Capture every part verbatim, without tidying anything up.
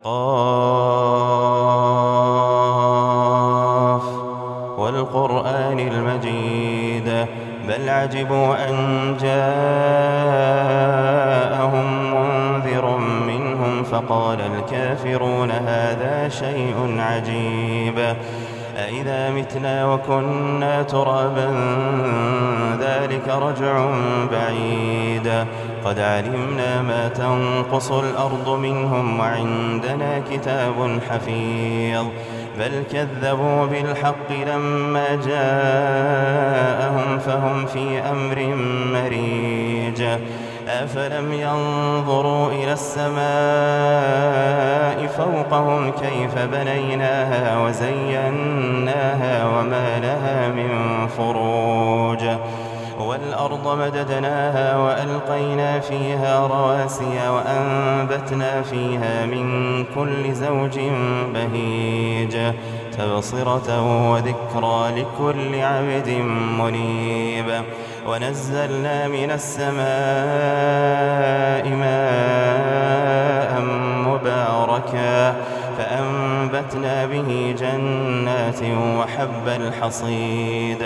قاف والقرآن المجيد بل عجبوا أن جاءهم منذر منهم فقال الكافرون هذا شيء عجيب أإذا متنا وكنا ترابا ذلك رجع بعيد قد علمنا ما تنقص الأرض منهم وعندنا كتاب حفيظ بل كذبوا بالحق لما جاءهم فهم في أمر مريج أفلم ينظروا إلى السماء فوقهم كيف بنيناها وزيناها وما لها من فروج والأرض مددناها وألقينا فيها رواسي وأنبتنا فيها من كل زوج بهيج تبصرة وذكرى لكل عبد منيب ونزلنا من السماء ماء مباركا فأنبتنا به جنات وحب الحصيد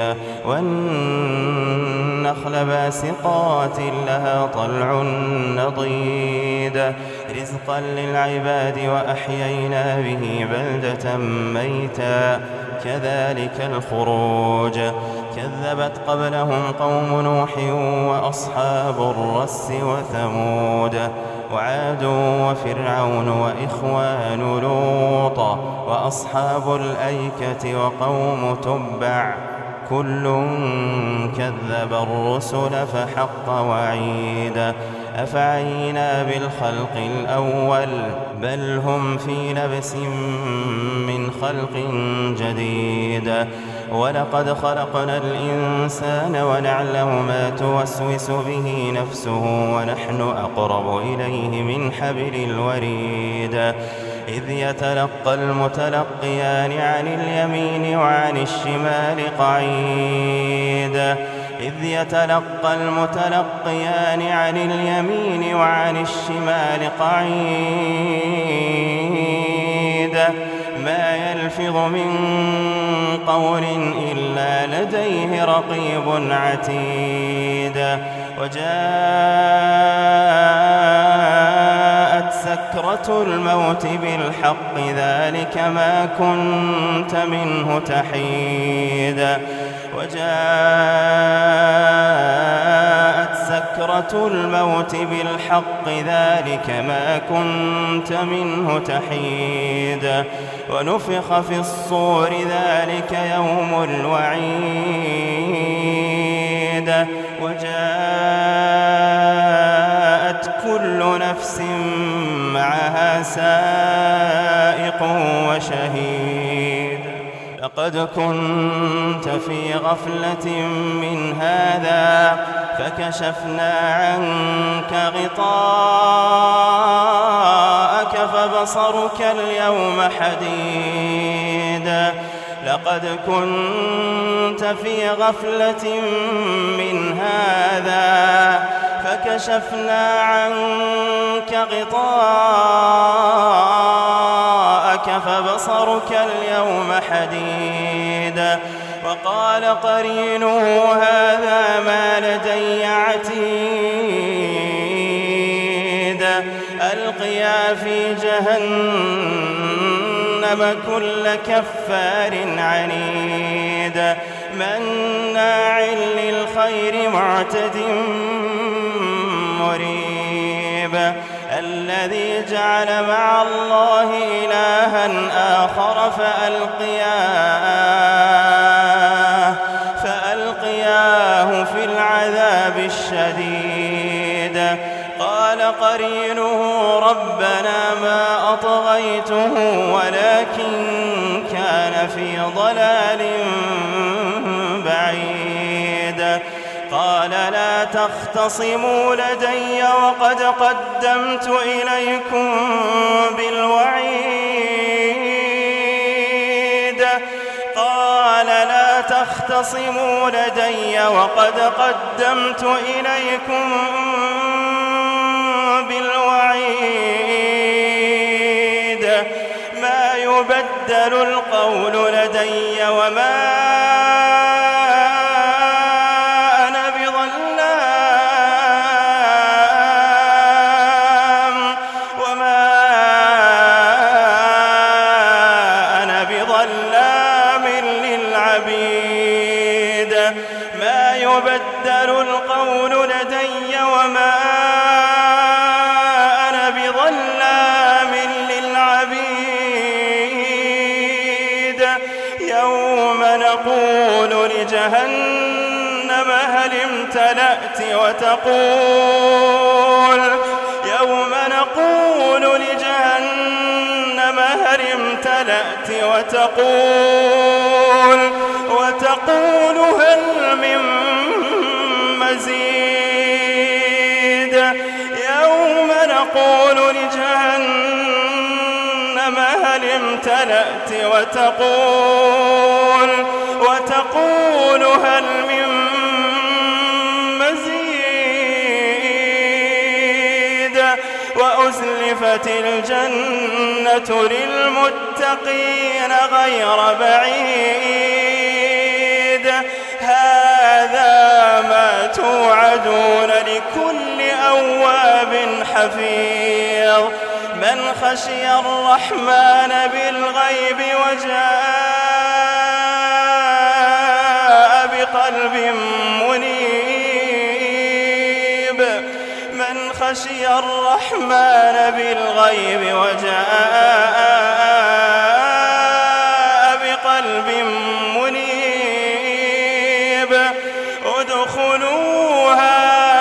والنخل باسقات لها طلع نضيد رزقا للعباد وأحيينا به بلدة ميتا كذلك الخروج كذبت قبلهم قوم نوح وأصحاب الرس وثمود وعاد وفرعون وإخوان لوط وأصحاب الأيكة وقوم تبع كل كذب الرسل فحق وعيد أفعينا بالخلق الأول بل هم في لبس من خلق جديد ولقد خلقنا الإنسان ونعلم ما توسوس به نفسه ونحن أقرب إليه من حبل الوريد إذ يتلقى المتلقيان عن اليمين وعن الشمال قعيد إذ يتلقى المتلقيان عن اليمين وعن الشمال قعيد ما يلفظ من قول إلا لديه رقيب عتيد وجاءت سكرة الموت بالحق ذلك ما كنت منه تحيد وجاءت سكرة الموت بالحق ذلك ما كنت منه تحيد ونفخ في الصور ذلك يوم الوعيد وجاءت كل نفس معها سائق وشهيد لقد كنت في غفلة من هذا فكشفنا عنك غطاءك فبصرك اليوم حديد لقد كنت في غفلة من هذا فكشفنا عنك غطاءك فبصرك اليوم حديد وقال قرينه هذا ما لدي عتيد ألقيا في جهنم كل كفار عنيد مناع للخير معتد مريب الذي جعل مع الله إلها آخر فألقياه فألقياه في العذاب الشديد قال قرينه ربنا ما أطغيته ولكن كان في ضلال بعيد قال لا تختصموا لدي وقد قدمت إليكم بالوعيد قال لا تختصموا لدي وقد قدمت إليكم بالوعيد ما يبدل القول لدي وما أنا بظلام وما أنا بظلام للعبيد ما يبدل القول لدي وما أنا بظلام للعبيد يوم نقول لجهنم هل امتلأت وتقول يوم نقول لجهنم هل امتلأت وتقول وتقول هل من مزيد يوم نقول لجهنم هل امتلأت وتقول وتقول هل من مزيد وأزلفت الجنة للمتقين غير بعيد هذا ما توعدون لكل أواب حفيظ من خشي الرحمن بالغيب وجاء بقلب منيب من خشي الرحمن بالغيب وجاء بقلب منيب ادخلوها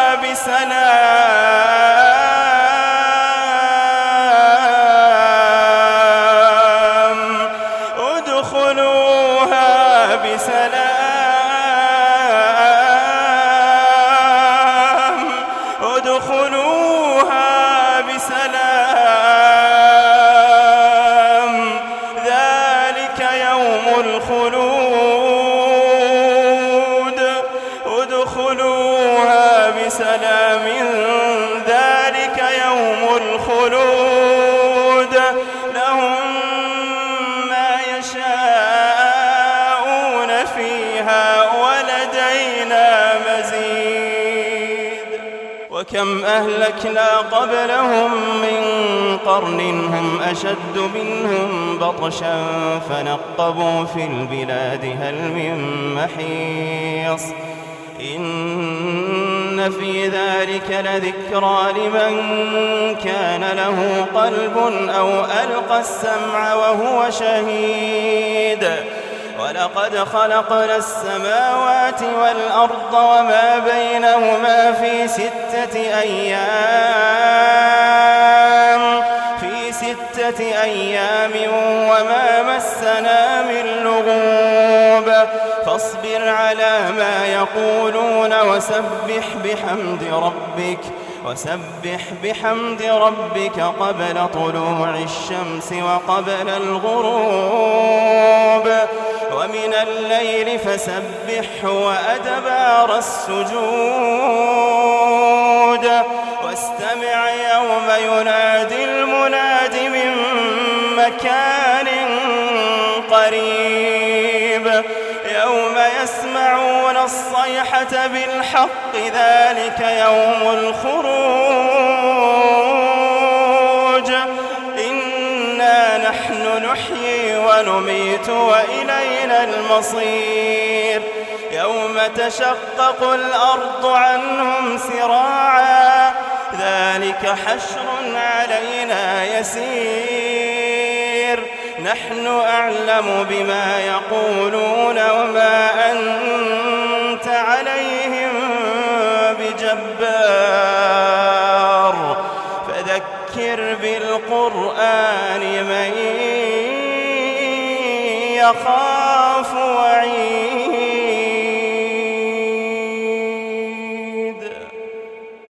بسلام ادخلوها بسلام ادخلوها بسلام ذلك يوم الخلود ادخلوها بسلام ذلك يوم الخلود لهم ما يشاءون فيها ولدينا مزيد وكم أهلكنا قبلهم من قرن هم أشد منهم بطشا فنقبوا في البلاد هل من محيص إن في ذلك لذكرى لمن كان له قلب أو ألقى السمع وهو شهيد ولقد خلقنا السماوات والأرض وما بينهما في ستة أيام في ستة أيام وما مسنا من لغوب فاصبر على ما يقولون وسبح بحمد ربك وسبح بحمد ربك قبل طلوع الشمس وقبل الغروب ومن الليل فسبحه وأدبار السجود واستمع يوم ينادي المناد من مكان قريب يوم يسمعون الصيحة بالحق ذلك يوم الخروج إنا نحن نحيي ونميت وإلينا المصير يوم تشقق الأرض عنهم سراعا ذلك حشر علينا يسير نحن أعلم بما يقولون وما أنت عليهم بجبار فذكر بالقرآن من يخاف